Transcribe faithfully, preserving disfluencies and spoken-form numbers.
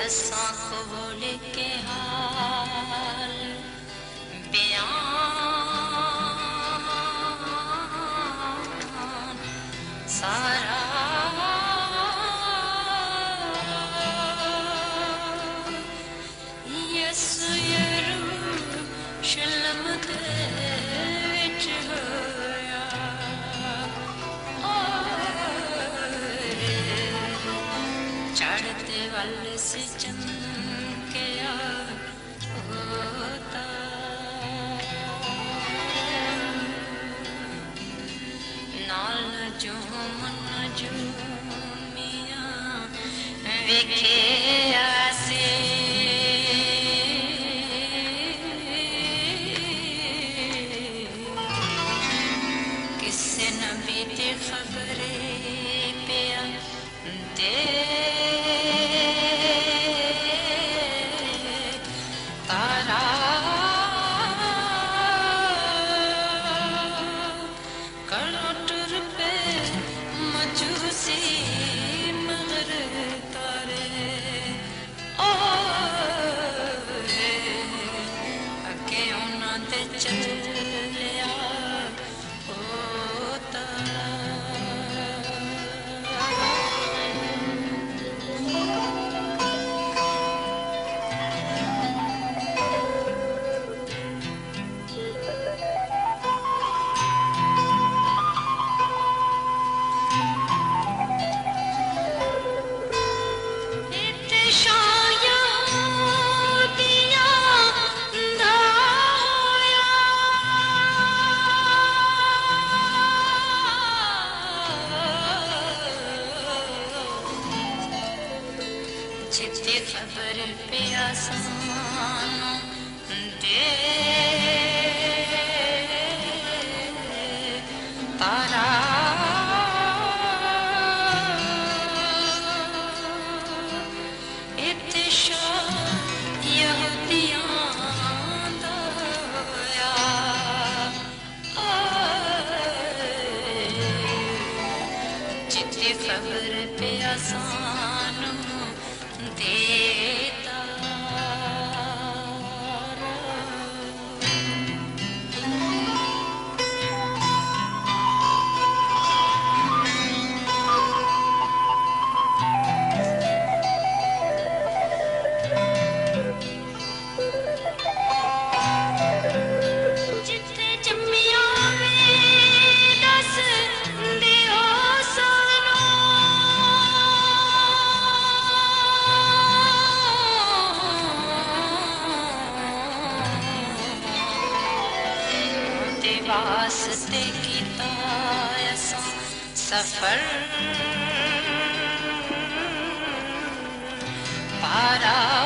दसां कबूल के हाल बयान सारा यसु यरूशलेम दे विच होया चढ़ते वल से चमकिया होता नाल नजूम नजूमिया वेखे आसे किसे नबी दी खबरे पिया दे जिते खबर पे आसमानों दे तारा इत्शा यहूदियां दा होया जिते खबर पे आसमानों देता जिथे जम्मिया दस दियो सानो वास्ते कीता असां सफर पारा